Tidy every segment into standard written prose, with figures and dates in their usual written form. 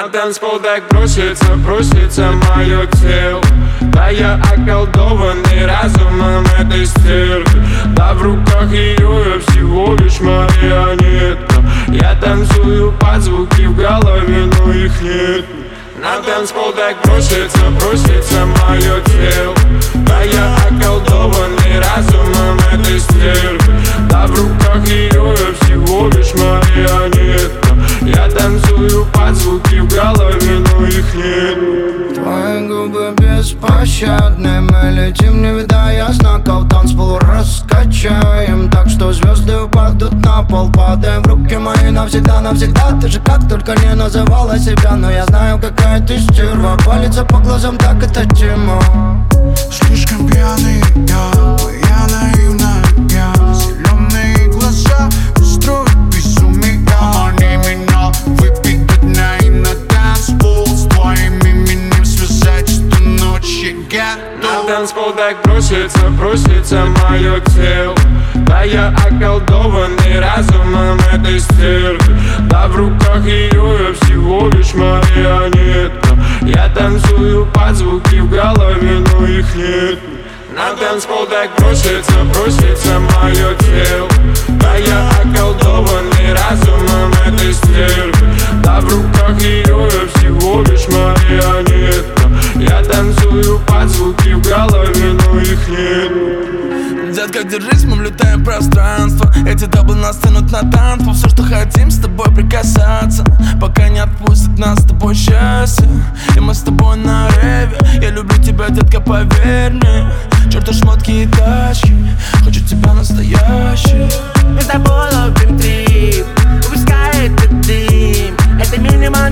На танцпол так просится мое тело. Да я околдованный разумом этой стервы. Да в руках ее я всего лишь марионетка. Я танцую под звуки в голове, но их нет. На танцпол так просится мое тело. Да я околдованный разумом этой стервы. Да в руках ее я всего лишь марионетка. Я танцую под звуки в голове, но их нет. Твои губы беспощадны, мы летим, не видая знаков. Танцпол раскачаем, так что звезды упадут на пол. Падаем в руки мои навсегда, навсегда. Ты же как только не называла себя, но я знаю, какая ты стерва. Палится по глазам, так это тема. Слишком пьяный я наивная, я. Зеленые глаза устроят безумие. Они меня выпьют дня и на танцпол. С твоим именем связать эту ночь я готов. На танцпол так просится мое тело. Да я околдованный разумом этой стервы. Да в руках ее я всего лишь марионетка. Я танцую под звуки в голове, но их нет. На танцпол так просится мое тело. Да я околдованный разумом этой стервы. Да в руках ее я всего лишь марионетка. Я танцую под звуки в голове, но их нет. Детка, держись, мы влетаем в пространство. Эти даблы нас тянут на танцпол. Все, что хотим, с тобой прикасаться, пока не отпустит нас с тобой счастье. И мы с тобой на реве. Я люблю тебя, детка, поверь мне. Чёрта шмотки и тачки, хочу тебя настоящий. Мы с тобой ловим трип, выпускай этот дым. Это минимал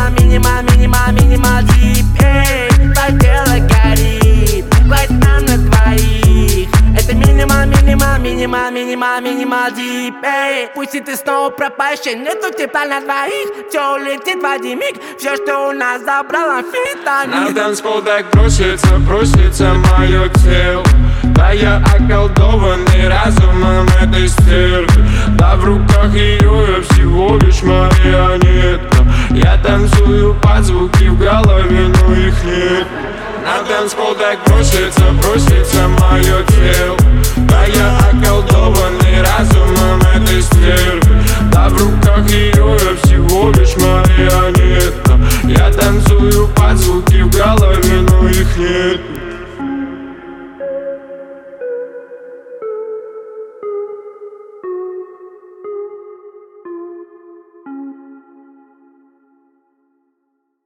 дип. Эй, твое тело горит, хватит нам на двоих. Это минимал дип. Эй, пусть и ты снова пропащая, нету тепла на двоих. Все улетит в один миг, все, что у нас забрал амфетамин. На танцпол так просится мое тело. Да я околдованный разумом этой стервы. Да в руках ее я всего лишь марионетка. Я танцую под звуки в голове, но их нет. На танцпол так просится мое тело. Да я околдованный разумом этой стервы. Да в руках ее я всего лишь марионетка. Я танцую под звуки в голове, но их нет.